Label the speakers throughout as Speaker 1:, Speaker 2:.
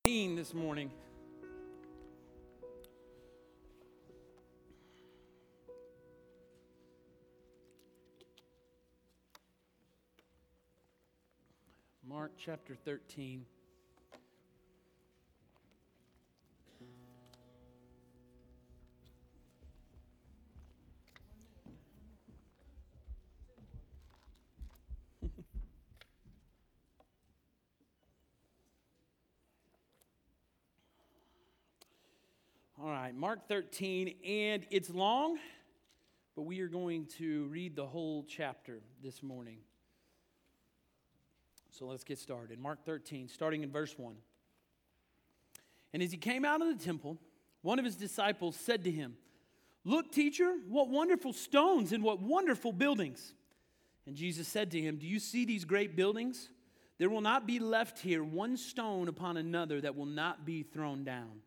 Speaker 1: This morning. Mark chapter 13. All right, Mark 13, and it's long, but we are going to read the whole chapter this morning. So let's get started. Mark 13, starting in verse 1. And as he came out of the temple, one of his disciples said to him, "Look, teacher, what wonderful stones and what wonderful buildings." And Jesus said to him, "Do you see these great buildings? There will not be left here one stone upon another that will not be thrown down."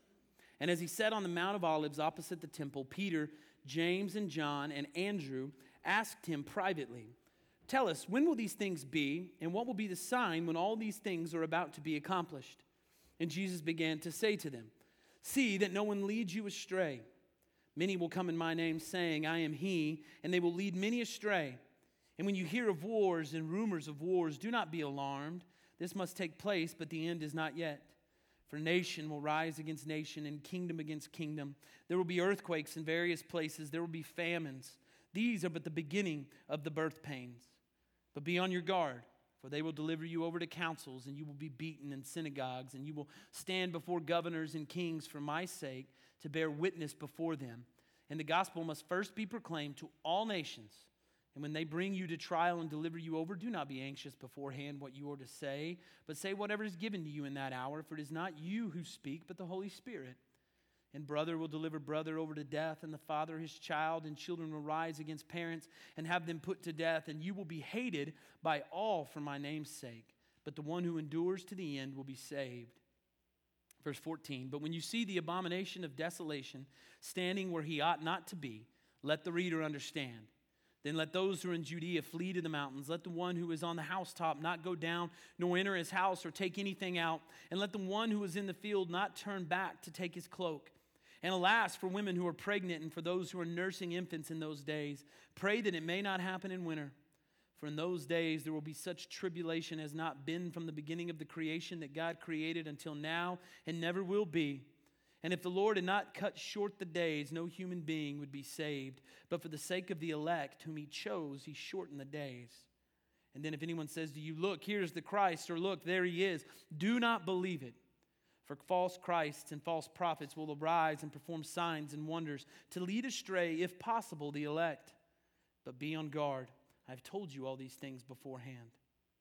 Speaker 1: And as he sat on the Mount of Olives opposite the temple, Peter, James, and John, and Andrew asked him privately, "Tell us, when will these things be, and what will be the sign when all these things are about to be accomplished?" And Jesus began to say to them, "See that no one leads you astray. Many will come in my name, saying, 'I am he,' and they will lead many astray. And when you hear of wars and rumors of wars, do not be alarmed. This must take place, but the end is not yet. For nation will rise against nation and kingdom against kingdom. There will be earthquakes in various places. There will be famines. These are but the beginning of the birth pains. But be on your guard, for they will deliver you over to councils, and you will be beaten in synagogues, and you will stand before governors and kings for my sake to bear witness before them. And the gospel must first be proclaimed to all nations. And when they bring you to trial and deliver you over, do not be anxious beforehand what you are to say, but say whatever is given to you in that hour, for it is not you who speak, but the Holy Spirit. And brother will deliver brother over to death, and the father his child, and children will rise against parents and have them put to death, and you will be hated by all for my name's sake. But the one who endures to the end will be saved." Verse 14, "But when you see the abomination of desolation standing where he ought not to be, let the reader understand. Then let those who are in Judea flee to the mountains. Let the one who is on the housetop not go down, nor enter his house or take anything out. And let the one who is in the field not turn back to take his cloak. And alas, for women who are pregnant and for those who are nursing infants in those days, pray that it may not happen in winter. For in those days there will be such tribulation as not been from the beginning of the creation that God created until now and never will be. And if the Lord had not cut short the days, no human being would be saved. But for the sake of the elect whom he chose, he shortened the days. And then if anyone says to you, 'Look, here's the Christ,' or 'Look, there he is,' do not believe it. For false Christs and false prophets will arise and perform signs and wonders to lead astray, if possible, the elect. But be on guard. I have told you all these things beforehand.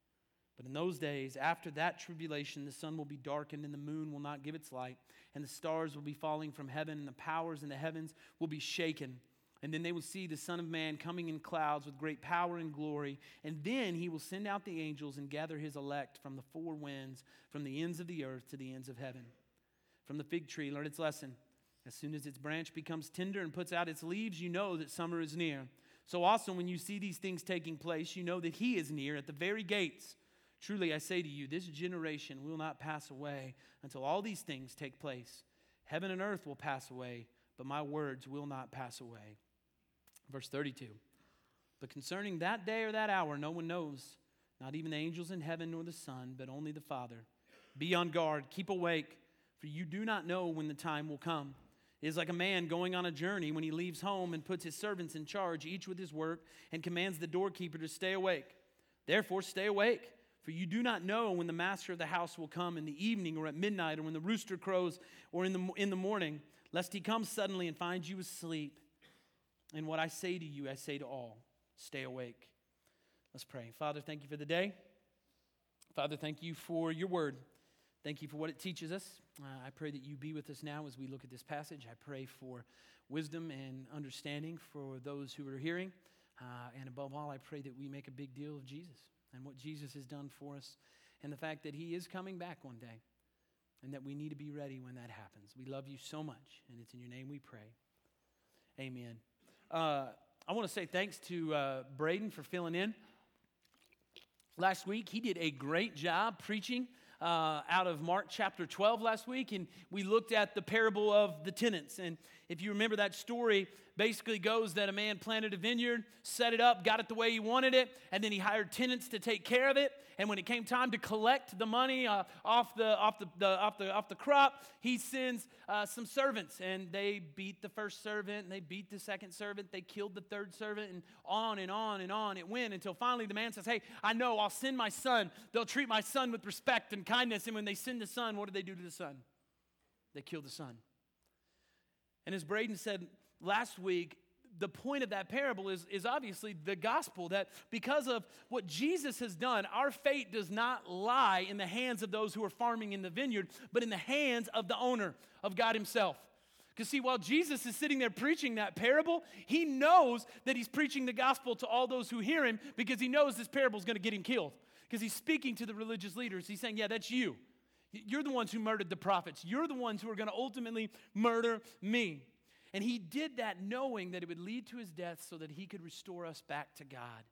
Speaker 1: But in those days, after that tribulation, the sun will be darkened and the moon will not give its light, and the stars will be falling from heaven, and the powers in the heavens will be shaken. And then they will see the Son of Man coming in clouds with great power and glory. And then he will send out the angels and gather his elect from the four winds, from the ends of the earth to the ends of heaven. From the fig tree, learn its lesson. As soon as its branch becomes tender and puts out its leaves, you know that summer is near. So also when you see these things taking place, you know that he is near at the very gates. Truly I say to you, this generation will not pass away until all these things take place. Heaven and earth will pass away, but my words will not pass away." Verse 32, "But concerning that day or that hour, no one knows, not even the angels in heaven nor the Son, but only the Father. Be on guard, keep awake, for you do not know when the time will come. It is like a man going on a journey when he leaves home and puts his servants in charge, each with his work, and commands the doorkeeper to stay awake. Therefore stay awake. For you do not know when the master of the house will come, in the evening or at midnight or when the rooster crows or in the morning, lest he come suddenly and find you asleep. And what I say to you, I say to all, stay awake." Let's pray. Father, thank you for the day. Father, thank you for your word. Thank you for what it teaches us. I pray that you be with us now as we look at this passage. I pray for wisdom and understanding for those who are hearing. And above all, I pray that we make a big deal of Jesus and what Jesus has done for us, and the fact that he is coming back one day, and that we need to be ready when that happens. We love you so much, and it's in your name we pray. Amen. I want to say thanks to Braden for filling in. Last week, he did a great job preaching out of Mark chapter 12 last week, and we looked at the parable of the tenants. And if you remember, that story basically goes that a man planted a vineyard, set it up, got it the way he wanted it, and then he hired tenants to take care of it. And when it came time to collect the money off the crop, he sends some servants, and they beat the first servant, and they beat the second servant, they killed the third servant, and on and on and on it went until finally the man says, "Hey, I know, I'll send my son. They'll treat my son with respect and kindness." And when they send the son, what do they do to the son? They kill the son. And as Braden said last week, the point of that parable is obviously the gospel, that because of what Jesus has done, our fate does not lie in the hands of those who are farming in the vineyard, but in the hands of the owner, of God himself. Because see, while Jesus is sitting there preaching that parable, he knows that he's preaching the gospel to all those who hear him, because he knows this parable is going to get him killed. Because he's speaking to the religious leaders. He's saying, yeah, that's you. You're the ones who murdered the prophets. You're the ones who are going to ultimately murder me. And he did that knowing that it would lead to his death so that he could restore us back to God.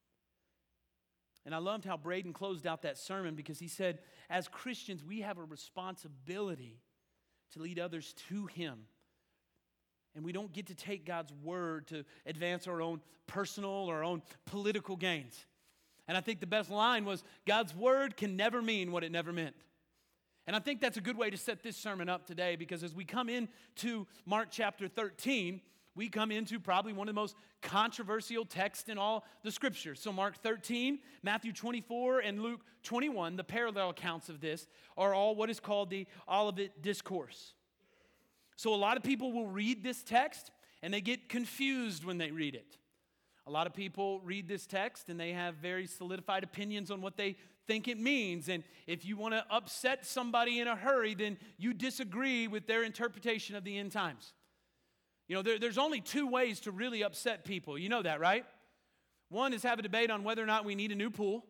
Speaker 1: And I loved how Braden closed out that sermon, because he said, as Christians, we have a responsibility to lead others to him. And we don't get to take God's word to advance our own personal or our own political gains. And I think the best line was, God's word can never mean what it never meant. And I think that's a good way to set this sermon up today, because as we come into Mark chapter 13, we come into probably one of the most controversial texts in all the scriptures. So Mark 13, Matthew 24, and Luke 21, the parallel accounts of this, are all what is called the Olivet Discourse. So a lot of people will read this text, and they get confused when they read it. A lot of people read this text, and they have very solidified opinions on what they think it means. And if you want to upset somebody in a hurry, then you disagree with their interpretation of the end times. You know, there's only two ways to really upset people. You know that, right? One is have a debate on whether or not we need a new pool.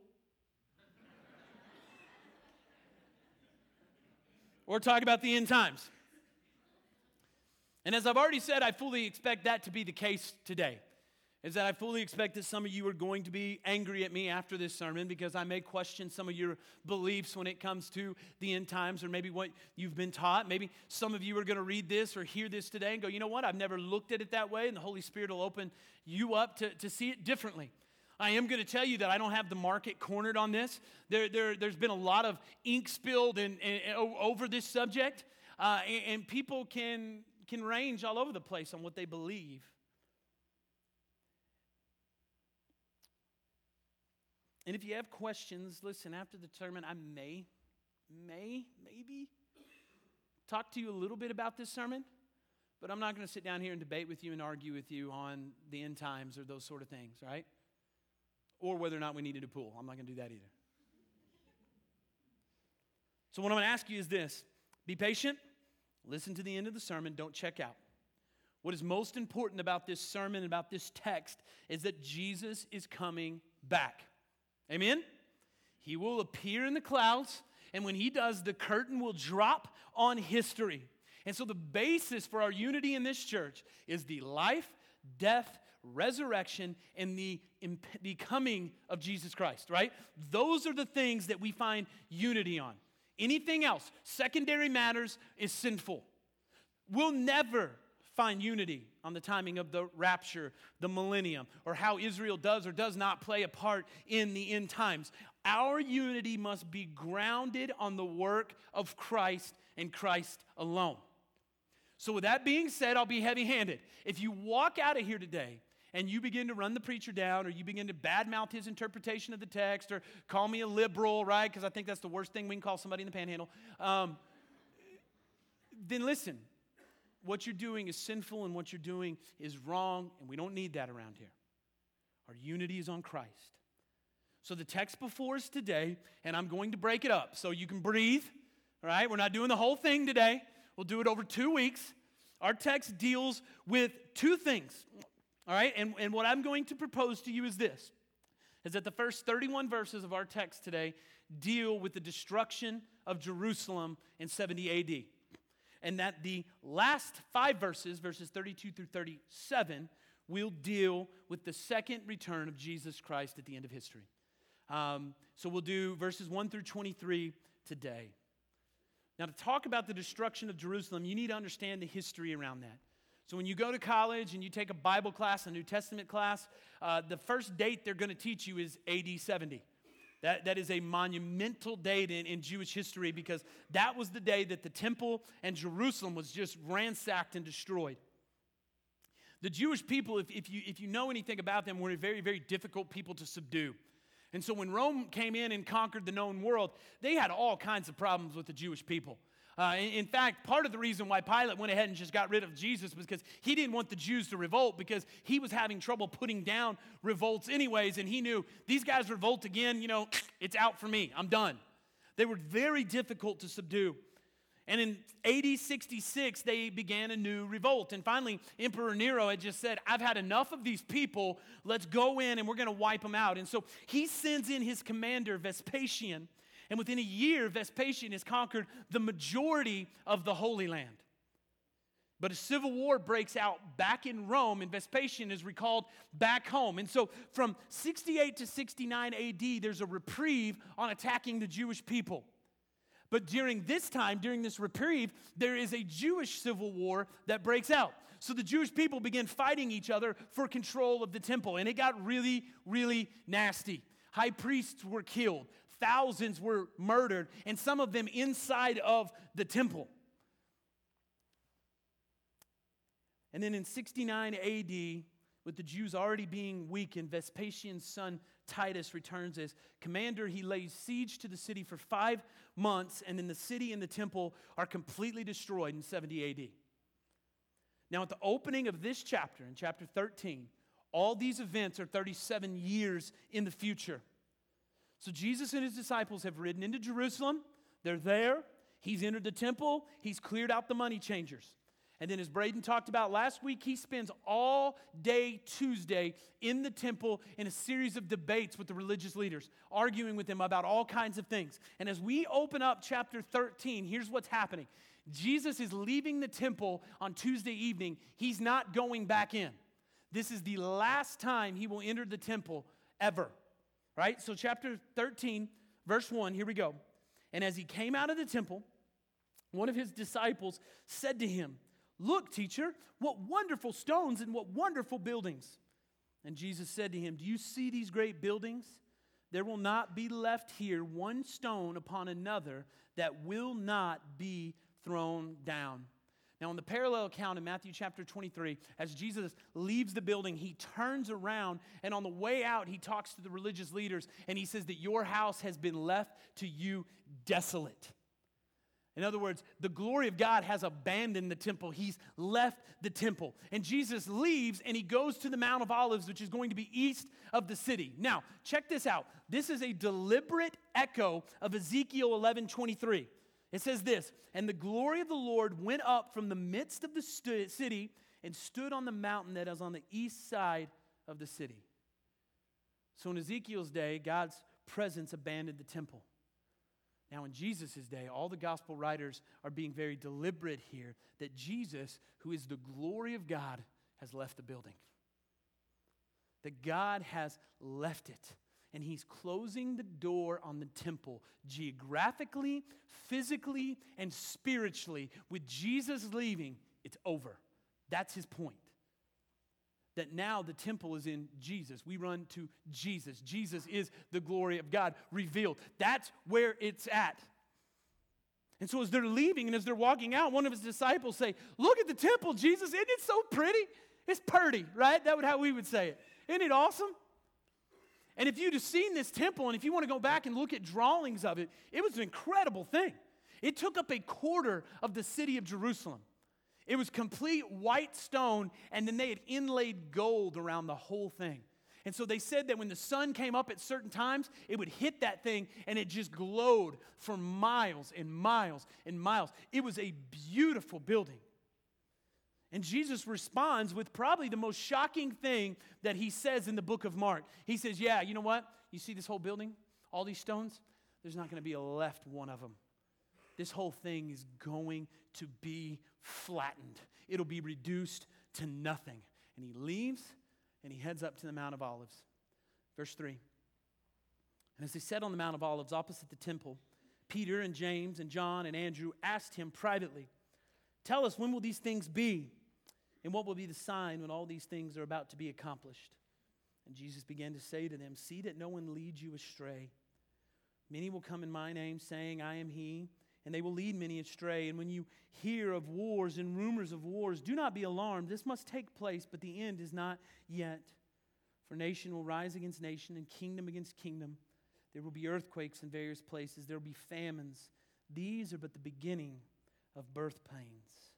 Speaker 1: Or talk about the end times. And as I've already said, I fully expect that to be the case today. Is that I fully expect that some of you are going to be angry at me after this sermon, because I may question some of your beliefs when it comes to the end times, or maybe what you've been taught. Maybe some of you are going to read this or hear this today and go, you know what, I've never looked at it that way, and the Holy Spirit will open you up to see it differently. I am going to tell you that I don't have the market cornered on this. There's been a lot of ink spilled over this subject, and people can range all over the place on what they believe. And if you have questions, listen, after the sermon, I maybe talk to you a little bit about this sermon, but I'm not going to sit down here and debate with you and argue with you on the end times or those sort of things, right? Or whether or not we needed a pool. I'm not going to do that either. So what I'm going to ask you is this: be patient, listen to the end of the sermon, don't check out. What is most important about this sermon, about this text, is that Jesus is coming back. Amen? He will appear in the clouds, and when he does, the curtain will drop on history. And so the basis for our unity in this church is the life, death, resurrection, and the coming of Jesus Christ, right? Those are the things that we find unity on. Anything else, secondary matters, is sinful. We'll never find unity on the timing of the rapture, the millennium, or how Israel does or does not play a part in the end times. Our unity must be grounded on the work of Christ and Christ alone. So with that being said, I'll be heavy-handed. If you walk out of here today and you begin to run the preacher down, or you begin to badmouth his interpretation of the text, or call me a liberal, right? Because I think that's the worst thing we can call somebody in the panhandle. Then listen. What you're doing is sinful, and what you're doing is wrong, and we don't need that around here. Our unity is on Christ. So the text before us today, and I'm going to break it up so you can breathe, all right? We're not doing the whole thing today. We'll do it over 2 weeks. Our text deals with two things, all right? And what I'm going to propose to you is this, is that the first 31 verses of our text today deal with the destruction of Jerusalem in 70 A.D., and that the last 5 verses, verses 32 through 37, will deal with the second return of Jesus Christ at the end of history. So we'll do verses 1 through 23 today. Now, to talk about the destruction of Jerusalem, you need to understand the history around that. So when you go to college and you take a Bible class, a New Testament class, the first date they're going to teach you is AD 70. That is a monumental date in Jewish history because that was the day that the temple and Jerusalem was just ransacked and destroyed. The Jewish people, if you know anything about them, were a very, very difficult people to subdue. And so when Rome came in and conquered the known world, they had all kinds of problems with the Jewish people. In fact, part of the reason why Pilate went ahead and just got rid of Jesus was because he didn't want the Jews to revolt because he was having trouble putting down revolts anyways, and he knew these guys revolt again, it's out for me. I'm done. They were very difficult to subdue. And in AD 66, they began a new revolt. And finally, Emperor Nero had just said, I've had enough of these people. Let's go in and we're going to wipe them out. And so he sends in his commander, Vespasian. And within a year, Vespasian has conquered the majority of the Holy Land. But a civil war breaks out back in Rome, and Vespasian is recalled back home. And so from 68 to 69 AD, there's a reprieve on attacking the Jewish people. But during this time, during this reprieve, there is a Jewish civil war that breaks out. So the Jewish people begin fighting each other for control of the temple. And it got really, really nasty. High priests were killed. Thousands were murdered. And some of them inside of the temple. And then in 69 AD, with the Jews already being weakened, Vespasian's son Titus returns as commander. He lays siege to the city for 5 months, and then the city and the temple are completely destroyed in 70 AD. Now, at the opening of this chapter, in chapter 13, all these events are 37 years in the future. So Jesus and his disciples have ridden into Jerusalem. They're there. He's entered the temple. He's cleared out the money changers. And then as Braden talked about last week, he spends all day Tuesday in the temple in a series of debates with the religious leaders, arguing with them about all kinds of things. And as we open up chapter 13, here's what's happening. Jesus is leaving the temple on Tuesday evening. He's not going back in. This is the last time he will enter the temple ever. Right? So chapter 13, verse 1, here we go. And as he came out of the temple, one of his disciples said to him, "Look, teacher, what wonderful stones and what wonderful buildings." And Jesus said to him, "Do you see these great buildings? There will not be left here one stone upon another that will not be thrown down." Now, in the parallel account in Matthew chapter 23, as Jesus leaves the building, he turns around, and on the way out, he talks to the religious leaders, and he says that your house has been left to you desolate. In other words, the glory of God has abandoned the temple. He's left the temple. And Jesus leaves and he goes to the Mount of Olives, which is going to be east of the city. Now, check this out. This is a deliberate echo of Ezekiel 11:23. It says this, "And the glory of the Lord went up from the midst of the city and stood on the mountain that is on the east side of the city." So in Ezekiel's day, God's presence abandoned the temple. Now, in Jesus' day, all the gospel writers are being very deliberate here that Jesus, who is the glory of God, has left the building. That God has left it. And he's closing the door on the temple geographically, physically, and spiritually. With Jesus leaving, it's over. That's his point. That now the temple is in Jesus. We run to Jesus. Jesus is the glory of God revealed. That's where it's at. And so as they're leaving and as they're walking out, one of his disciples say, "Look at the temple, Jesus. Isn't it so pretty? It's purty," right? That would how we would say it. Isn't it awesome? And if you'd have seen this temple, and if you want to go back and look at drawings of it, it was an incredible thing. It took up a quarter of the city of Jerusalem. It was complete white stone, and then they had inlaid gold around the whole thing. And so they said that when the sun came up at certain times, it would hit that thing, and it just glowed for miles and miles and miles. It was a beautiful building. And Jesus responds with probably the most shocking thing that he says in the book of Mark. He says, "Yeah, you know what? You see this whole building? All these stones? There's not going to be a left one of them. This whole thing is going to be flattened. It'll be reduced to nothing." And he leaves and he heads up to the Mount of Olives. Verse 3. "And as they sat on the Mount of Olives opposite the temple, Peter and James and John and Andrew asked him privately, "Tell us, when will these things be? And what will be the sign when all these things are about to be accomplished?" And Jesus began to say to them, "See that no one leads you astray. Many will come in my name, saying, 'I am he,' and they will lead many astray. And when you hear of wars and rumors of wars, do not be alarmed. This must take place, but the end is not yet. For nation will rise against nation and kingdom against kingdom. There will be earthquakes in various places. There will be famines. These are but the beginning of birth pains."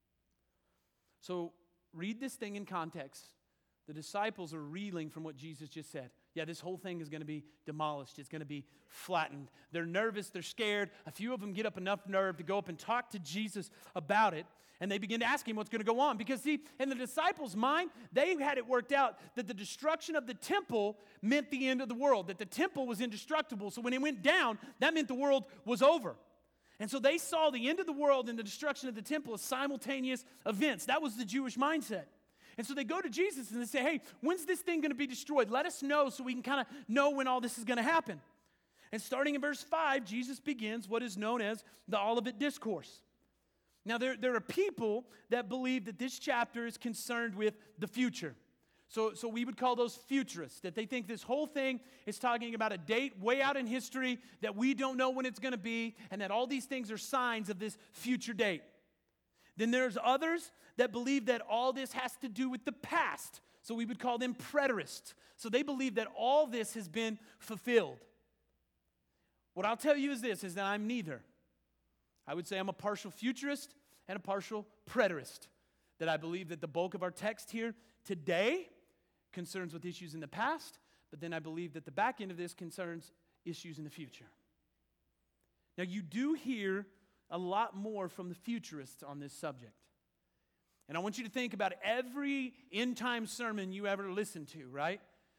Speaker 1: So read this thing in context. The disciples are reeling from what Jesus just said. Yeah, this whole thing is going to be demolished. It's going to be flattened. They're nervous. They're scared. A few of them get up enough nerve to go up and talk to Jesus about it. And they begin to ask him what's going to go on. Because, see, in the disciples' mind, they had it worked out that the destruction of the temple meant the end of the world, that the temple was indestructible. So when it went down, that meant the world was over. And so they saw the end of the world and the destruction of the temple as simultaneous events. That was the Jewish mindset. And so they go to Jesus and they say, "Hey, when's this thing going to be destroyed? Let us know so we can kind of know when all this is going to happen." And starting in verse 5, Jesus begins what is known as the Olivet Discourse. Now, there are people that believe that this chapter is concerned with the future. So we would call those futurists, that they think this whole thing is talking about a date way out in history that we don't know when it's going to be, and that all these things are signs of this future date. Then there's others that believe that all this has to do with the past. So we would call them preterists. So they believe that all this has been fulfilled. What I'll tell you is this, is that I'm neither. I would say I'm a partial futurist and a partial preterist. That I believe that the bulk of our text here today concerns with issues in the past, but then I believe that the back end of this concerns issues in the future. Now you do hear a lot more from the futurists on this subject. And I want you to think about every end-time sermon you ever listened to, right?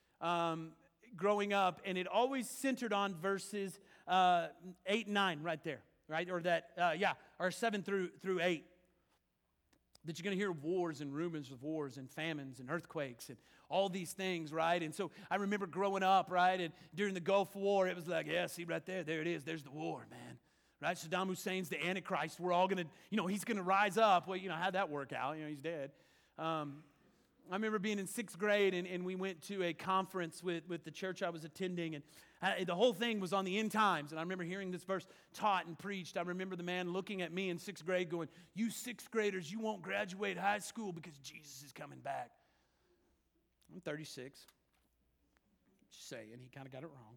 Speaker 1: Growing up, and it always centered on verses 8 and 9 right there, right? Or or 7 through 8. That you're going to hear wars and rumors of wars and famines and earthquakes and all these things, right? And so I remember growing up, right? And during the Gulf War, it was like, yeah, see right there it is. There's the war, man. Right? Saddam Hussein's the Antichrist. We're all going to, he's going to rise up. Well, how'd that work out? He's dead. I remember being in 6th grade, and we went to a conference with the church I was attending, and the whole thing was on the end times. And I remember hearing this verse taught and preached. I remember the man looking at me in 6th grade going, "You 6th graders, you won't graduate high school because Jesus is coming back." I'm 36. Just saying, he kind of got it wrong.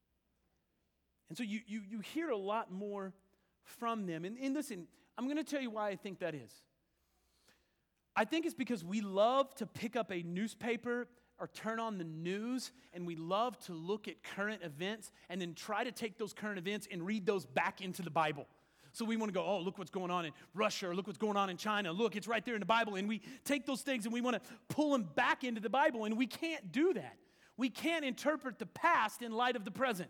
Speaker 1: And so you hear a lot more from them. And listen, I'm going to tell you why I think that is. I think it's because we love to pick up a newspaper or turn on the news, and we love to look at current events and then try to take those current events and read those back into the Bible. So we want to go, oh, look what's going on in Russia, or look what's going on in China. Look, it's right there in the Bible. And we take those things and we want to pull them back into the Bible, and we can't do that. We can't interpret the past in light of the present.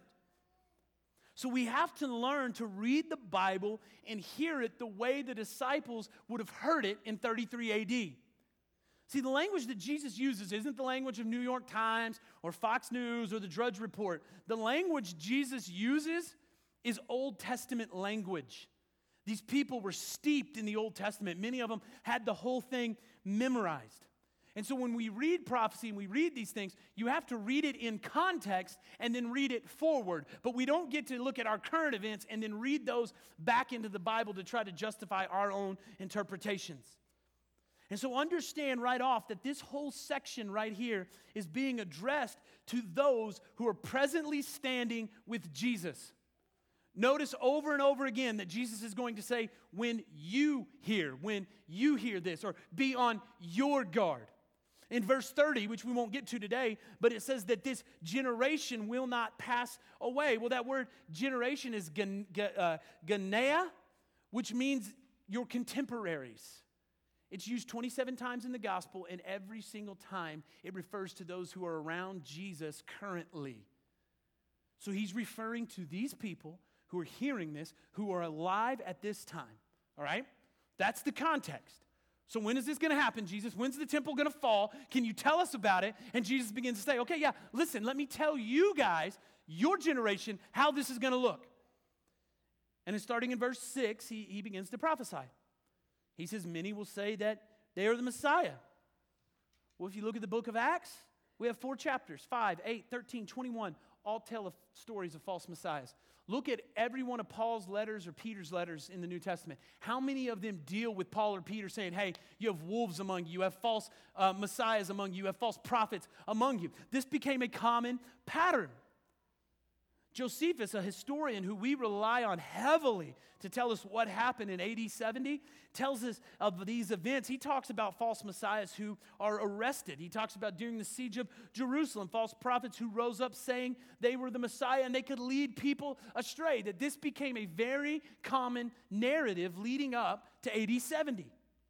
Speaker 1: So we have to learn to read the Bible and hear it the way the disciples would have heard it in 33 AD. See, the language that Jesus uses isn't the language of New York Times or Fox News or the Drudge Report. The language Jesus uses is Old Testament language. These people were steeped in the Old Testament. Many of them had the whole thing memorized. And so when we read prophecy and we read these things, you have to read it in context and then read it forward. But we don't get to look at our current events and then read those back into the Bible to try to justify our own interpretations. And so understand right off that this whole section right here is being addressed to those who are presently standing with Jesus. Notice over and over again that Jesus is going to say, when you hear this, or be on your guard. In verse 30, which we won't get to today, but it says that this generation will not pass away. Well, that word generation is genea, which means your contemporaries. It's used 27 times in the gospel, and every single time it refers to those who are around Jesus currently. So he's referring to these people who are hearing this, who are alive at this time. All right? That's the context. So when is this going to happen, Jesus? When's the temple going to fall? Can you tell us about it? And Jesus begins to say, okay, yeah, listen, let me tell you guys, your generation, how this is going to look. And then starting in verse 6, he begins to prophesy. He says, many will say that they are the Messiah. Well, if you look at the book of Acts, we have 4 chapters, 5, 8, 13, 21, all tell of stories of false messiahs. Look at every one of Paul's letters or Peter's letters in the New Testament. How many of them deal with Paul or Peter saying, hey, you have wolves among you, you have false messiahs among you, you have false prophets among you. This became a common pattern. Josephus, a historian who we rely on heavily to tell us what happened in AD 70, tells us of these events. He talks about false messiahs who are arrested. He talks about during the siege of Jerusalem, false prophets who rose up saying they were the Messiah and they could lead people astray. That this became a very common narrative leading up to AD 70.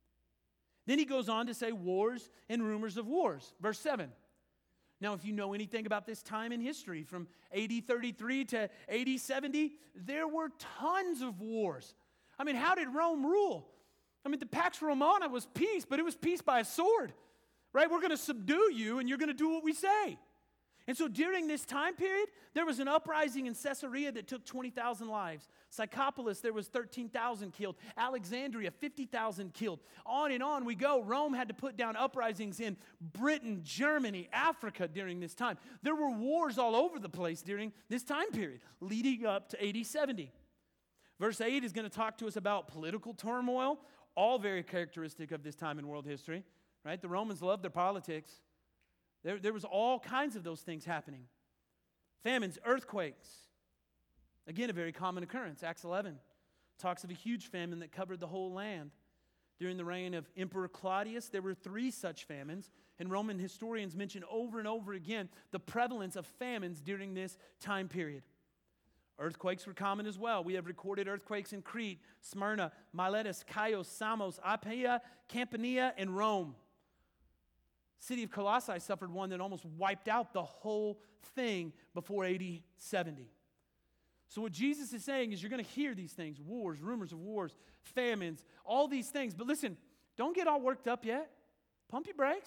Speaker 1: Then he goes on to say wars and rumors of wars. Verse 7. Now, if you know anything about this time in history, from AD 33 to AD 70, there were tons of wars. I mean, how did Rome rule? I mean, the Pax Romana was peace, but it was peace by a sword, right? We're going to subdue you, and you're going to do what we say. And so during this time period, there was an uprising in Caesarea that took 20,000 lives. Psychopolis, there was 13,000 killed. Alexandria, 50,000 killed. On and on we go. Rome had to put down uprisings in Britain, Germany, Africa during this time. There were wars all over the place during this time period, leading up to AD 70. Verse 8 is going to talk to us about political turmoil, all very characteristic of this time in world history, right? The Romans loved their politics. There was all kinds of those things happening. Famines, earthquakes. Again, a very common occurrence. Acts 11 talks of a huge famine that covered the whole land. During the reign of Emperor Claudius, there were 3 such famines, and Roman historians mention over and over again the prevalence of famines during this time period. Earthquakes were common as well. We have recorded earthquakes in Crete, Smyrna, Miletus, Chios, Samos, Achaia, Campania, and Rome. City of Colossae suffered one that almost wiped out the whole thing before AD 70. So what Jesus is saying is you're going to hear these things, wars, rumors of wars, famines, all these things. But listen, don't get all worked up yet. Pump your brakes.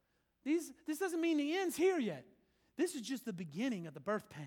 Speaker 1: This doesn't mean the end's here yet. This is just the beginning of the birth pains.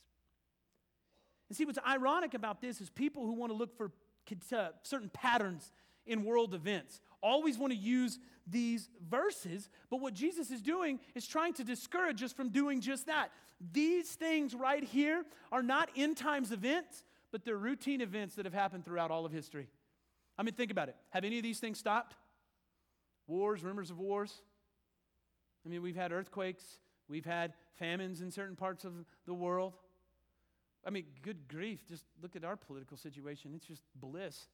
Speaker 1: And see, what's ironic about this is people who want to look for certain patterns in world events always want to use these verses, but what Jesus is doing is trying to discourage us from doing just that. These things right here are not end times events, but they're routine events that have happened throughout all of history. I mean, think about it. Have any of these things stopped? Wars, rumors of wars. I mean, we've had earthquakes. We've had famines in certain parts of the world. I mean, good grief, just look at our political situation. It's just bliss.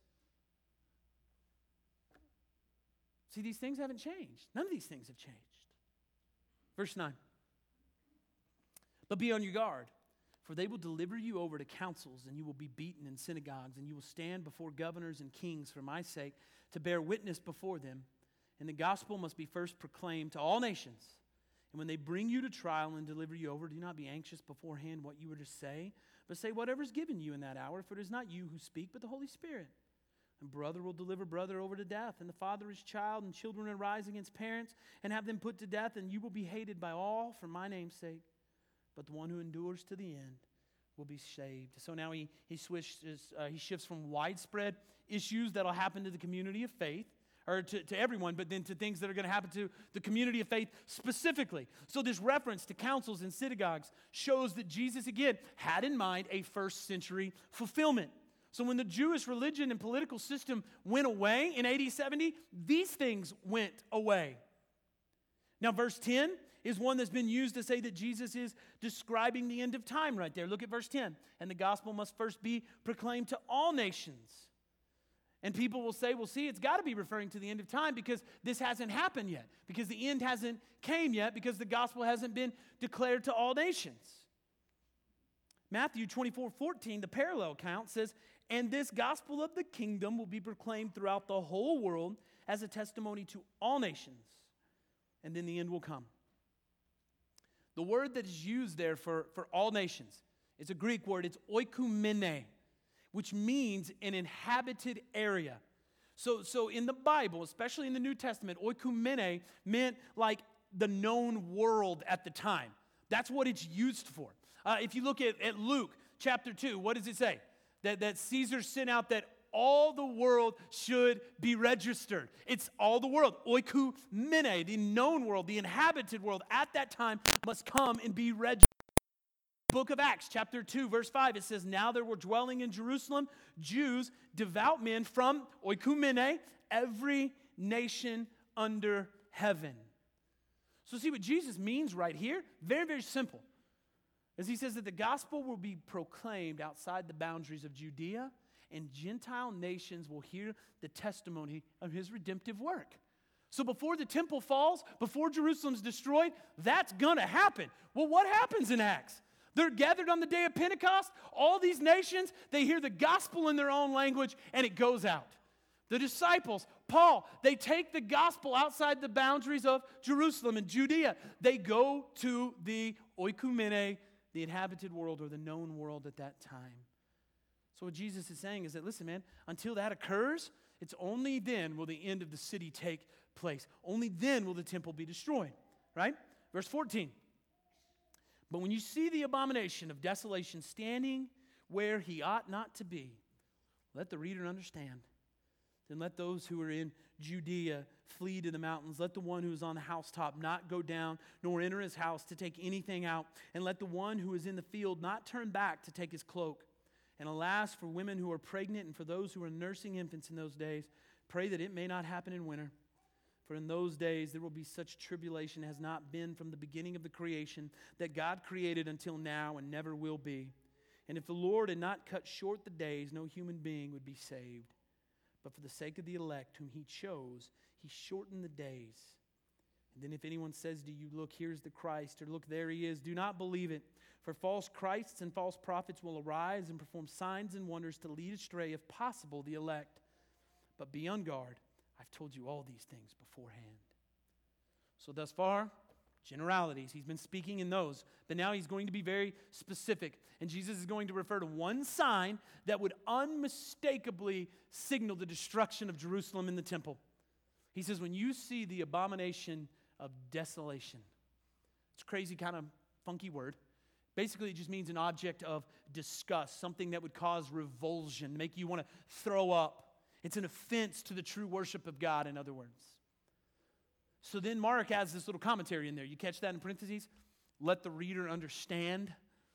Speaker 1: See, these things haven't changed. None of these things have changed. Verse 9. But be on your guard, for they will deliver you over to councils, and you will be beaten in synagogues, and you will stand before governors and kings for my sake to bear witness before them. And the gospel must be first proclaimed to all nations. And when they bring you to trial and deliver you over, do not be anxious beforehand what you are to say, but say whatever is given you in that hour, for it is not you who speak, but the Holy Spirit. And brother will deliver brother over to death, and the father his child, and children will rise against parents and have them put to death, and you will be hated by all for my name's sake. But the one who endures to the end will be saved. So now he shifts from widespread issues that will happen to the community of faith, or to everyone, but then to things that are going to happen to the community of faith specifically. So this reference to councils and synagogues shows that Jesus, again, had in mind a first century fulfillment. So when the Jewish religion and political system went away in AD 70, these things went away. Now, verse 10 is one that's been used to say that Jesus is describing the end of time right there. Look at verse 10. And the gospel must first be proclaimed to all nations. And people will say, well, see, it's got to be referring to the end of time because this hasn't happened yet, because the end hasn't came yet, because the gospel hasn't been declared to all nations. Matthew 24:14, the parallel account says, and this gospel of the kingdom will be proclaimed throughout the whole world as a testimony to all nations, and then the end will come. The word that is used there for all nations is a Greek word. It's oikumene, which means an inhabited area. So in the Bible, especially in the New Testament, oikumene meant like the known world at the time. That's what it's used for. If you look at Luke chapter 2, what does it say? that Caesar sent out that all the world should be registered. It's all the world. Oikumene, the known world, the inhabited world at that time must come and be registered. Book of Acts, chapter 2, verse 5, it says, now there were dwelling in Jerusalem Jews, devout men from Oikumene, every nation under heaven. So see what Jesus means right here? Very, very simple. As he says that the gospel will be proclaimed outside the boundaries of Judea, and Gentile nations will hear the testimony of his redemptive work. So before the temple falls, before Jerusalem's destroyed, that's going to happen. Well, what happens in Acts? They're gathered on the day of Pentecost. All these nations, they hear the gospel in their own language, and it goes out. The disciples, Paul, they take the gospel outside the boundaries of Jerusalem and Judea. They go to the oikumene, the inhabited world or the known world at that time. So what Jesus is saying is that, listen, man, until that occurs, it's only then will the end of the city take place. Only then will the temple be destroyed, right? Verse 14. But when you see the abomination of desolation standing where he ought not to be, let the reader understand. Then let those who are in Judea flee to the mountains. Let the one who is on the housetop not go down, nor enter his house to take anything out. And let the one who is in the field not turn back to take his cloak. And alas, for women who are pregnant and for those who are nursing infants in those days, pray that it may not happen in winter. For in those days there will be such tribulation as not been from the beginning of the creation that God created until now and never will be. And if the Lord had not cut short the days, no human being would be saved. But for the sake of the elect whom he chose, he shortened the days. And then if anyone says to you, look, here's the Christ, or look, there he is, do not believe it. For false Christs and false prophets will arise and perform signs and wonders to lead astray, if possible, the elect. But be on guard. I've told you all these things beforehand. So thus far, generalities. He's been speaking in those. But now he's going to be very specific. And Jesus is going to refer to one sign that would unmistakably signal the destruction of Jerusalem and the temple. He says, when you see the abomination of desolation. It's a crazy kind of funky word. Basically, it just means an object of disgust, something that would cause revulsion, make you want to throw up. It's an offense to the true worship of God, in other words. So then Mark has this little commentary in there. You catch that in parentheses? Let the reader understand.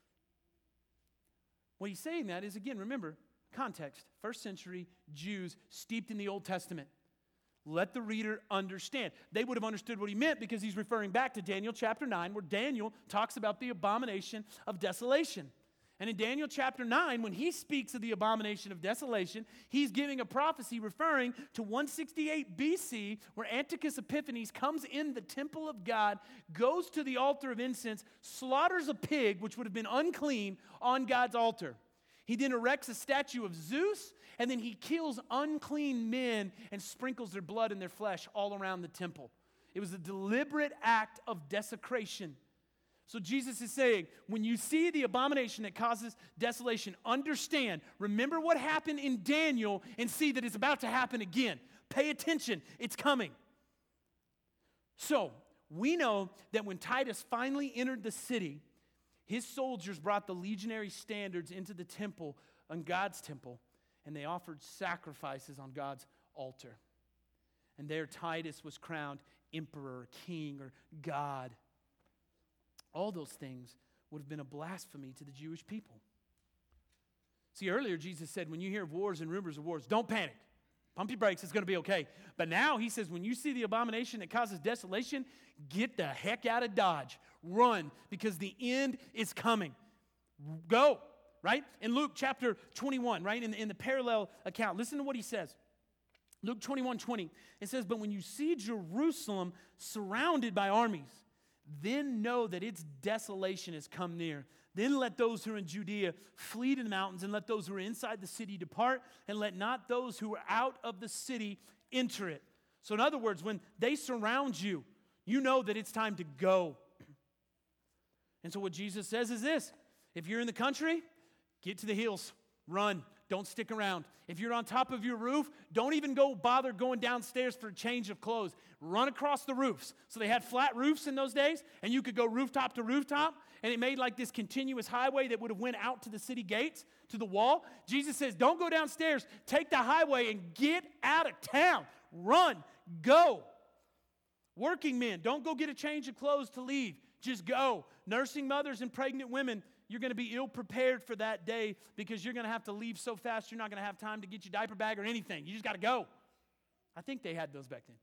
Speaker 1: What he's saying that is, again, remember, context. First century Jews steeped in the Old Testament. Let the reader understand. They would have understood what he meant because he's referring back to Daniel chapter 9, where Daniel talks about the abomination of desolation. And in Daniel chapter 9, when he speaks of the abomination of desolation, he's giving a prophecy referring to 168 BC, where Antiochus Epiphanes comes in the temple of God, goes to the altar of incense, slaughters a pig, which would have been unclean, on God's altar. He then erects a statue of Zeus, and then he kills unclean men and sprinkles their blood and their flesh all around the temple. It was a deliberate act of desecration. So Jesus is saying, when you see the abomination that causes desolation, understand, remember what happened in Daniel and see that it's about to happen again. Pay attention, it's coming. So, we know that when Titus finally entered the city, his soldiers brought the legionary standards into the temple, on God's temple, and they offered sacrifices on God's altar. And there Titus was crowned emperor, king, or God. All those things would have been a blasphemy to the Jewish people. See, earlier Jesus said, when you hear of wars and rumors of wars, don't panic. Pump your brakes, it's going to be okay. But now he says, when you see the abomination that causes desolation, get the heck out of Dodge. Run, because the end is coming. Go, right? In Luke chapter 21, right, in the parallel account, listen to what he says. Luke 21:20, it says, but when you see Jerusalem surrounded by armies, then know that its desolation has come near. Then let those who are in Judea flee to the mountains, and let those who are inside the city depart, and let not those who are out of the city enter it. So in other words, when they surround you, you know that it's time to go. And so what Jesus says is this: if you're in the country, get to the hills, run. Don't stick around. If you're on top of your roof, don't even bother going downstairs for a change of clothes. Run across the roofs. So they had flat roofs in those days, and you could go rooftop to rooftop. and it made like this continuous highway that would have went out to the city gates, to the wall. Jesus says, don't go downstairs. Take the highway and get out of town. Run. Go. Working men, don't go get a change of clothes to leave. Just go. Nursing mothers and pregnant women, you're going to be ill prepared for that day because you're going to have to leave so fast you're not going to have time to get your diaper bag or anything. You just got to go. I think they had those back then.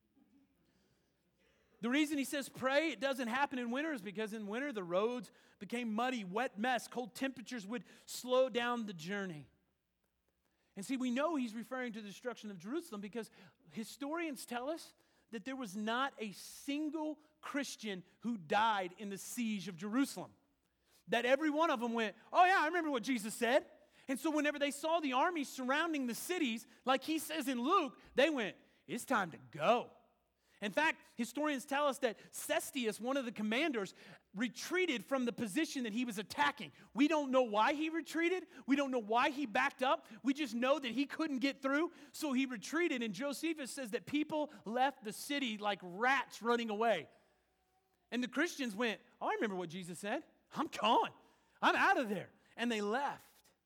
Speaker 1: The reason he says pray, it doesn't happen in winter, is because in winter the roads became muddy, wet mess. Cold temperatures would slow down the journey. And see, we know he's referring to the destruction of Jerusalem because historians tell us that there was not a single Christian who died in the siege of Jerusalem. That every one of them went, oh yeah, I remember what Jesus said. And so whenever they saw the army surrounding the cities, like he says in Luke, they went, it's time to go. In fact, historians tell us that Cestius, one of the commanders, retreated from the position that he was attacking. We don't know why he retreated. We don't know why he backed up. We just know that he couldn't get through, so he retreated. And Josephus says that people left the city like rats running away. And the Christians went, oh, I remember what Jesus said. I'm gone. I'm out of there. And they left.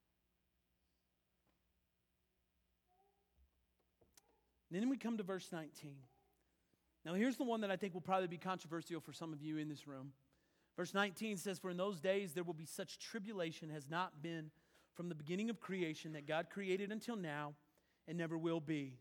Speaker 1: And then we come to verse 19. Now, here's the one that I think will probably be controversial for some of you in this room. Verse 19 says, for in those days there will be such tribulation has not been from the beginning of creation that God created until now and never will be.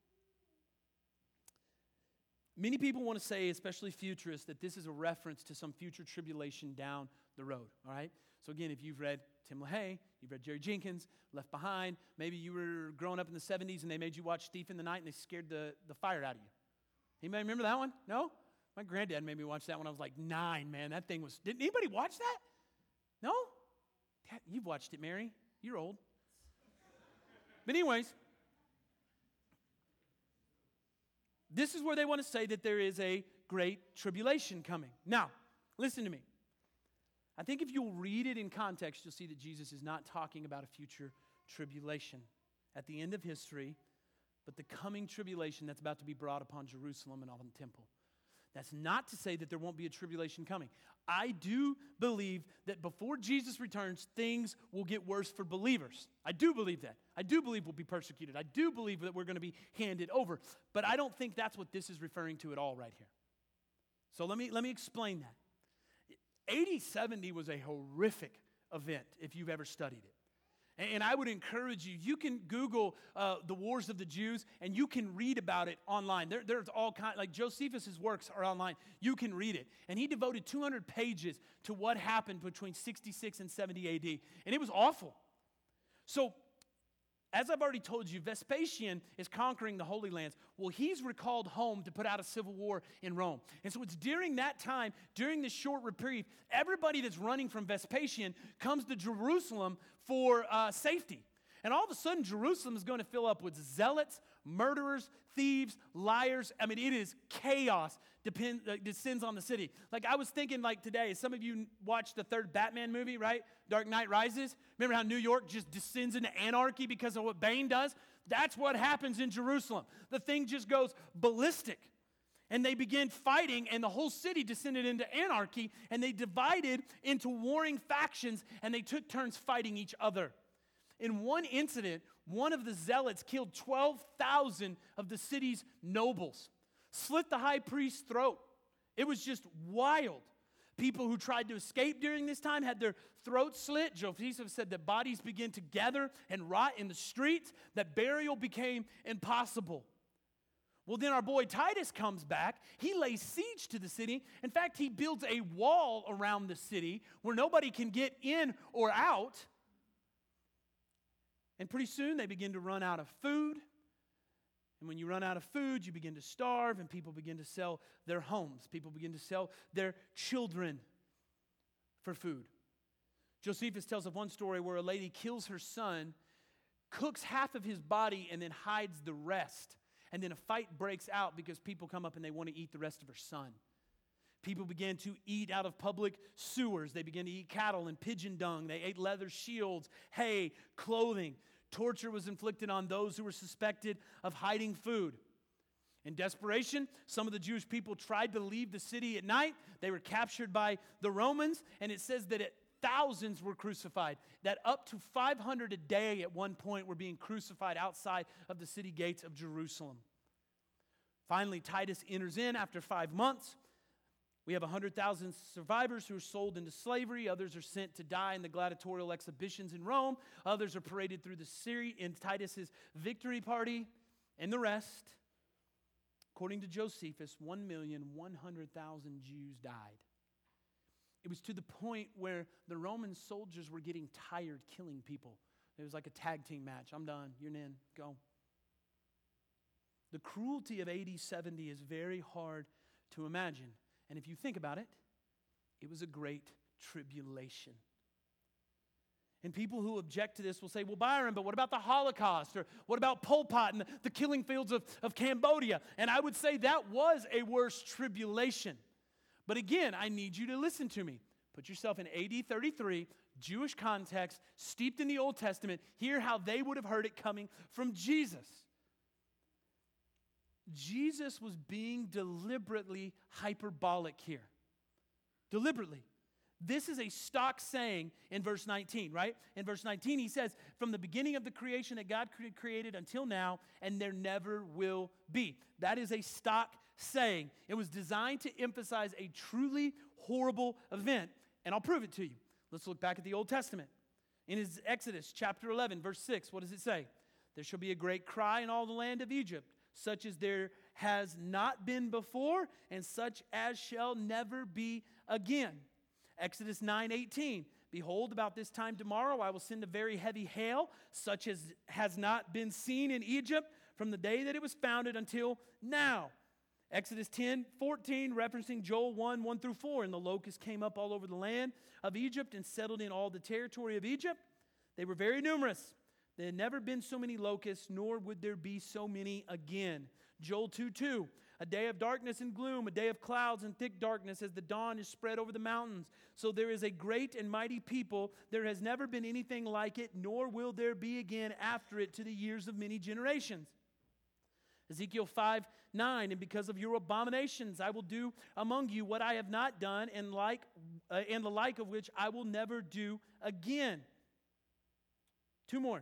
Speaker 1: Many people want to say, especially futurists, that this is a reference to some future tribulation down the road, all right? So again, if you've read Tim LaHaye, you've read Jerry Jenkins, Left Behind, maybe you were growing up in the 70s and they made you watch Thief in the Night and they scared the fire out of you. Anybody remember that one? No? My granddad made me watch that when I was like 9, man. That thing was, didn't anybody watch that? No? Dad, you've watched it, Mary. You're old. But anyways, this is where they want to say that there is a great tribulation coming. Now, listen to me. I think if you'll read it in context, you'll see that Jesus is not talking about a future tribulation at the end of history, but the coming tribulation that's about to be brought upon Jerusalem and on the temple. That's not to say that there won't be a tribulation coming. I do believe that before Jesus returns, things will get worse for believers. I do believe that. I do believe we'll be persecuted. I do believe that we're going to be handed over. But I don't think that's what this is referring to at all right here. So let me explain that. AD 70 was a horrific event if you've ever studied it. And I would encourage you, you can Google the Wars of the Jews, and you can read about it online. There's all kinds, like Josephus' works are online. You can read it. And he devoted 200 pages to what happened between 66 and 70 AD. And it was awful. So, as I've already told you, Vespasian is conquering the Holy Lands. Well, he's recalled home to put out a civil war in Rome. And so it's during that time, during this short reprieve, everybody that's running from Vespasian comes to Jerusalem for safety. And all of a sudden, Jerusalem is going to fill up with zealots, murderers, thieves, liars. I mean, it is chaos descends on the city. Like, I was thinking, like, today, some of you watched the third Batman movie, right? Dark Knight Rises. Remember how New York just descends into anarchy because of what Bane does? That's what happens in Jerusalem. The thing just goes ballistic. And they begin fighting, and the whole city descended into anarchy, and they divided into warring factions, and they took turns fighting each other. In one incident, one of the zealots killed 12,000 of the city's nobles, slit the high priest's throat. It was just wild. People who tried to escape during this time had their throats slit. Josephus said that bodies began to gather and rot in the streets, that burial became impossible. Well, then our boy Titus comes back. He lays siege to the city. In fact, he builds a wall around the city where nobody can get in or out. And pretty soon they begin to run out of food. And when you run out of food, you begin to starve, and people begin to sell their homes. People begin to sell their children for food. Josephus tells of one story where a lady kills her son, cooks half of his body, and then hides the rest. And then a fight breaks out because people come up and they want to eat the rest of her son. People began to eat out of public sewers. They began to eat cattle and pigeon dung. They ate leather shields, hay, clothing. Torture was inflicted on those who were suspected of hiding food. In desperation, some of the Jewish people tried to leave the city at night. They were captured by the Romans, and it says that thousands were crucified, that up to 500 a day at one point were being crucified outside of the city gates of Jerusalem. Finally, Titus enters in after 5 months. We have 100,000 survivors who are sold into slavery. Others are sent to die in the gladiatorial exhibitions in Rome. Others are paraded through the city in Titus's victory party, and the rest. According to Josephus, 1,100,000 Jews died. It was to the point where the Roman soldiers were getting tired killing people. It was like a tag team match. I'm done. You're in. Go. The cruelty of AD 70 is very hard to imagine. And if you think about it, it was a great tribulation. And people who object to this will say, well, Byron, but what about the Holocaust? Or what about Pol Pot and the killing fields of Cambodia? And I would say that was a worse tribulation. But again, I need you to listen to me. Put yourself in AD 33, Jewish context, steeped in the Old Testament. Hear how they would have heard it coming from Jesus. Jesus was being deliberately hyperbolic here. Deliberately. This is a stock saying in verse 19, right? In verse 19, he says, from the beginning of the creation that God created until now, and there never will be. That is a stock saying. It was designed to emphasize a truly horrible event, and I'll prove it to you. Let's look back at the Old Testament. In his Exodus chapter 11, verse 6, what does it say? There shall be a great cry in all the land of Egypt, such as there has not been before, and such as shall never be again. Exodus 9:18, behold, about this time tomorrow I will send a very heavy hail, such as has not been seen in Egypt from the day that it was founded until now. Exodus 10:14, referencing Joel 1 through 4, and the locusts came up all over the land of Egypt and settled in all the territory of Egypt. They were very numerous. There had never been so many locusts, nor would there be so many again. Joel 2:2, a day of darkness and gloom, a day of clouds and thick darkness as the dawn is spread over the mountains. So there is a great and mighty people. There has never been anything like it, nor will there be again after it to the years of many generations. Ezekiel 5:9, and because of your abominations I will do among you what I have not done, and the like of which I will never do again. Two more.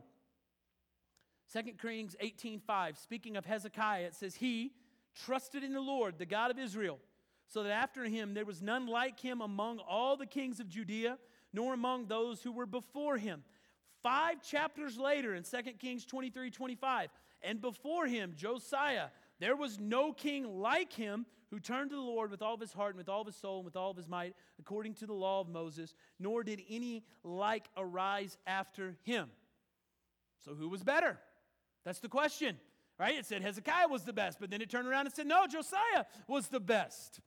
Speaker 1: 2 Kings 18:5, speaking of Hezekiah, it says, he trusted in the Lord, the God of Israel, so that after him there was none like him among all the kings of Judea, nor among those who were before him. 5 chapters later in 2 Kings 23:25, and before him, Josiah, there was no king like him who turned to the Lord with all of his heart and with all of his soul and with all of his might, according to the law of Moses, nor did any like arise after him. So who was better? That's the question, right? It said Hezekiah was the best, but then it turned around and said, no, Josiah was the best.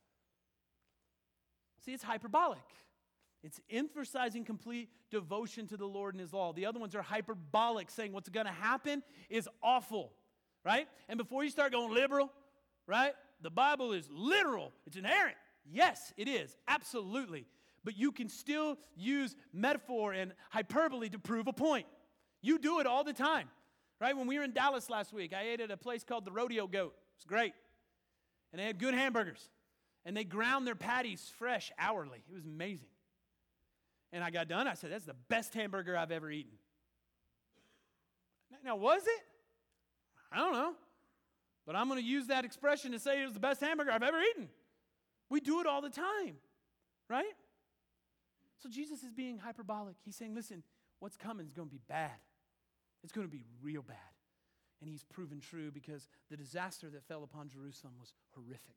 Speaker 1: See, it's hyperbolic. It's emphasizing complete devotion to the Lord and his law. The other ones are hyperbolic, saying what's going to happen is awful, right? And before you start going liberal, right? The Bible is literal. It's inerrant. Yes, it is. Absolutely. But you can still use metaphor and hyperbole to prove a point. You do it all the time. Right? When we were in Dallas last week, I ate at a place called the Rodeo Goat. It's great. And they had good hamburgers. And they ground their patties fresh hourly. It was amazing. And I got done. I said, that's the best hamburger I've ever eaten. Now, was it? I don't know. But I'm going to use that expression to say it was the best hamburger I've ever eaten. We do it all the time. Right? So Jesus is being hyperbolic. He's saying, listen, what's coming is going to be bad. It's going to be real bad. And he's proven true because the disaster that fell upon Jerusalem was horrific.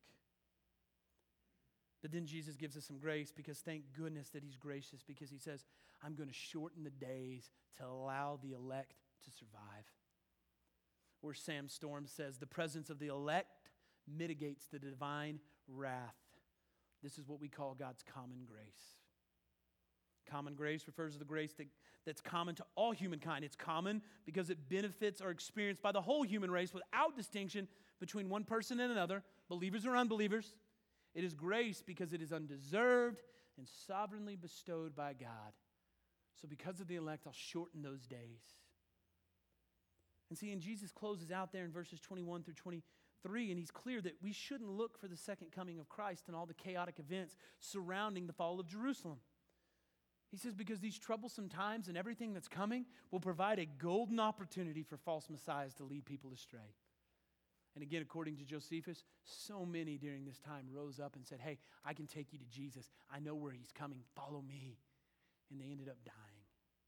Speaker 1: But then Jesus gives us some grace because thank goodness that he's gracious, because he says, I'm going to shorten the days to allow the elect to survive. Or Sam Storm says, the presence of the elect mitigates the divine wrath. This is what we call God's common grace. Common grace refers to the grace that's common to all humankind. It's common because it benefits are experienced by the whole human race without distinction between one person and another, believers or unbelievers. It is grace because it is undeserved and sovereignly bestowed by God. So because of the elect, I'll shorten those days. And see, and Jesus closes out there in verses 21 through 3, and he's clear that we shouldn't look for the second coming of Christ and all the chaotic events surrounding the fall of Jerusalem. He says, because these troublesome times and everything that's coming will provide a golden opportunity for false messiahs to lead people astray. And again, according to Josephus, so many during this time rose up and said, hey, I can take you to Jesus. I know where he's coming. Follow me. And they ended up dying.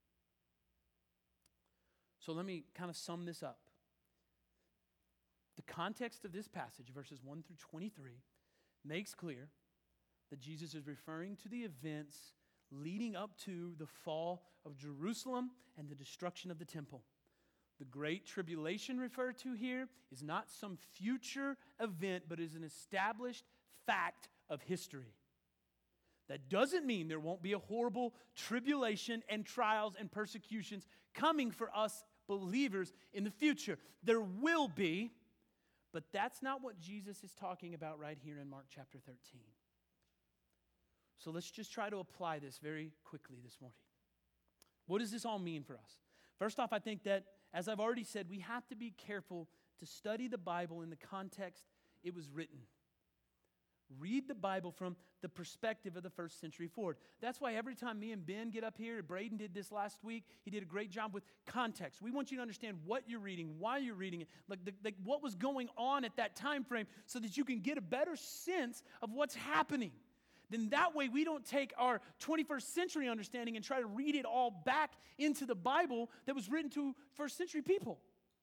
Speaker 1: So let me kind of sum this up. The context of this passage, verses 1 through 23, makes clear that Jesus is referring to the events leading up to the fall of Jerusalem and the destruction of the temple. The Great Tribulation referred to here is not some future event, but is an established fact of history. That doesn't mean there won't be a horrible tribulation and trials and persecutions coming for us believers in the future. There will be, but that's not what Jesus is talking about right here in Mark chapter 13. So let's just try to apply this very quickly this morning. What does this all mean for us? First off, I think that, as I've already said, we have to be careful to study the Bible in the context it was written. Read the Bible from the perspective of the first century forward. That's why every time me and Ben get up here, Braden did this last week, he did a great job with context. We want you to understand what you're reading, why you're reading it, like what was going on at that time frame so that you can get a better sense of what's happening. Then that way we don't take our 21st century understanding and try to read it all back into the Bible that was written to first century people.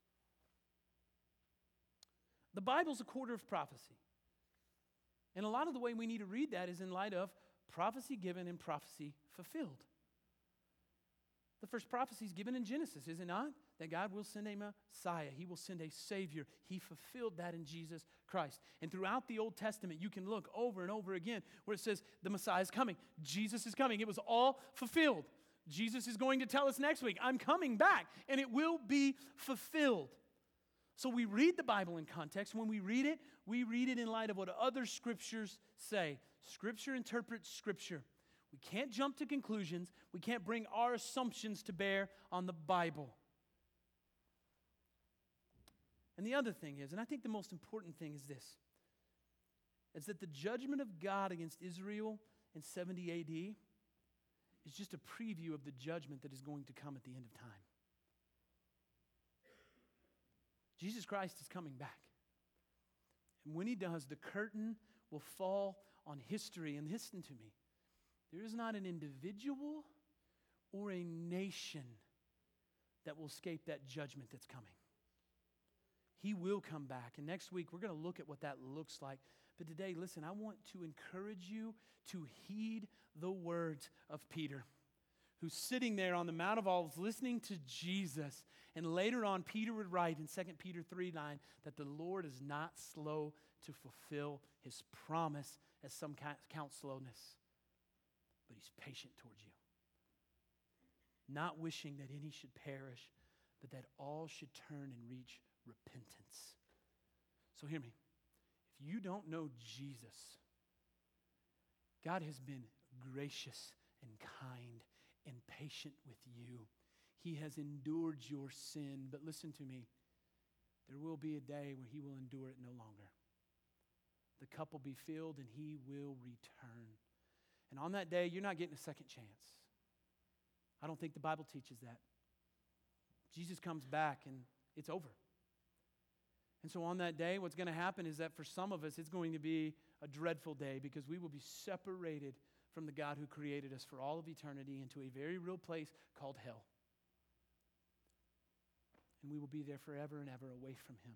Speaker 1: The Bible's a quarter of prophecy. And a lot of the way we need to read that is in light of prophecy given and prophecy fulfilled. The first prophecy is given in Genesis, is it not? That God will send a Messiah. He will send a Savior. He fulfilled that in Jesus Christ. And throughout the Old Testament, you can look over and over again where it says the Messiah is coming. Jesus is coming. It was all fulfilled. Jesus is going to tell us next week, I'm coming back, and it will be fulfilled. So we read the Bible in context. When we read it in light of what other scriptures say. Scripture interprets Scripture. We can't jump to conclusions. We can't bring our assumptions to bear on the Bible. And the other thing is, and I think the most important thing is this, is that the judgment of God against Israel in 70 AD is just a preview of the judgment that is going to come at the end of time. Jesus Christ is coming back. And when he does, the curtain will fall on history. And listen to me, there is not an individual or a nation that will escape that judgment that's coming. He will come back. And next week, we're going to look at what that looks like. But today, listen, I want to encourage you to heed the words of Peter, who's sitting there on the Mount of Olives listening to Jesus. And later on, Peter would write in 2 Peter 3:9 that the Lord is not slow to fulfill his promise, as some count slowness, but he's patient towards you. Not wishing that any should perish, but that all should turn and reach repentance. So hear me. If you don't know Jesus, God has been gracious and kind and patient with you. He has endured your sin, but listen to me. There will be a day where he will endure it no longer. The cup will be filled and he will return. And on that day, you're not getting a second chance. I don't think the Bible teaches that. Jesus comes back and it's over. And so on that day, what's going to happen is that for some of us, it's going to be a dreadful day because we will be separated from the God who created us for all of eternity into a very real place called hell. And we will be there forever and ever away from him.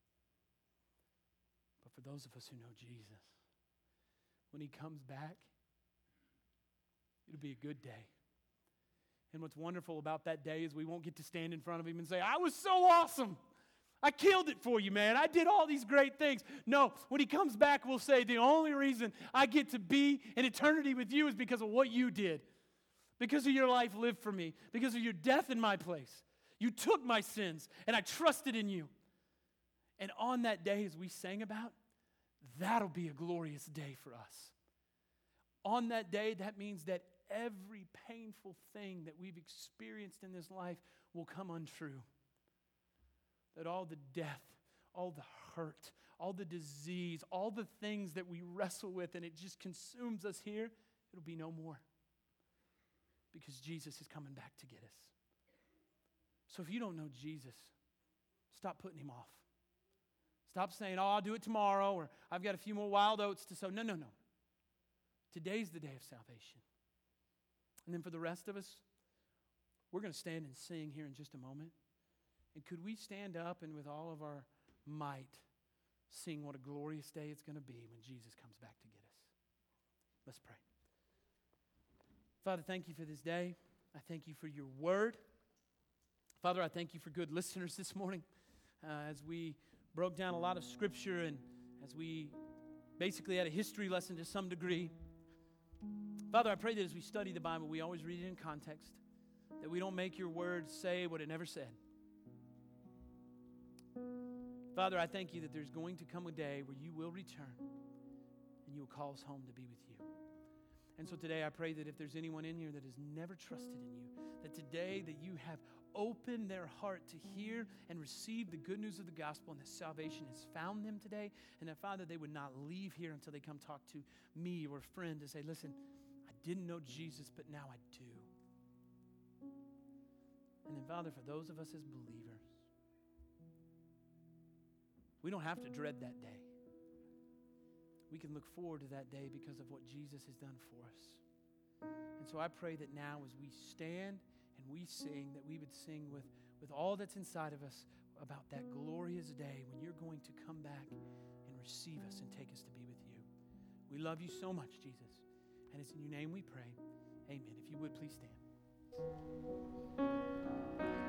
Speaker 1: But for those of us who know Jesus, when he comes back, it'll be a good day. And what's wonderful about that day is we won't get to stand in front of him and say, I was so awesome. I killed it for you, man. I did all these great things. No, when he comes back, we'll say the only reason I get to be in eternity with you is because of what you did. Because of your life lived for me. Because of your death in my place. You took my sins, and I trusted in you. And on that day, as we sang about, that'll be a glorious day for us. On that day, that means that every painful thing that we've experienced in this life will come untrue. That all the death, all the hurt, all the disease, all the things that we wrestle with, and it just consumes us here, it'll be no more. Because Jesus is coming back to get us. So if you don't know Jesus, stop putting him off. Stop saying, oh, I'll do it tomorrow, or I've got a few more wild oats to sow. No. Today's the day of salvation. And then for the rest of us, we're going to stand and sing here in just a moment. And could we stand up and with all of our might sing what a glorious day it's going to be when Jesus comes back to get us? Let's pray. Father, thank you for this day. I thank you for your word. Father, I thank you for good listeners this morning as we broke down a lot of scripture and as we basically had a history lesson to some degree. Father, I pray that as we study the Bible, we always read it in context, that we don't make your word say what it never said. Father, I thank you that there's going to come a day where you will return and you will call us home to be with you. And so today I pray that if there's anyone in here that has never trusted in you, that today that you have opened their heart to hear and receive the good news of the gospel and that salvation has found them today, and that, Father, they would not leave here until they come talk to me or a friend to say, listen, I didn't know Jesus, but now I do. And then, Father, for those of us as believers, we don't have to dread that day. We can look forward to that day because of what Jesus has done for us. And so I pray that now as we stand and we sing, that we would sing with all that's inside of us about that glorious day when you're going to come back and receive us and take us to be with you. We love you so much, Jesus. And it's in your name we pray. Amen. If you would, please stand.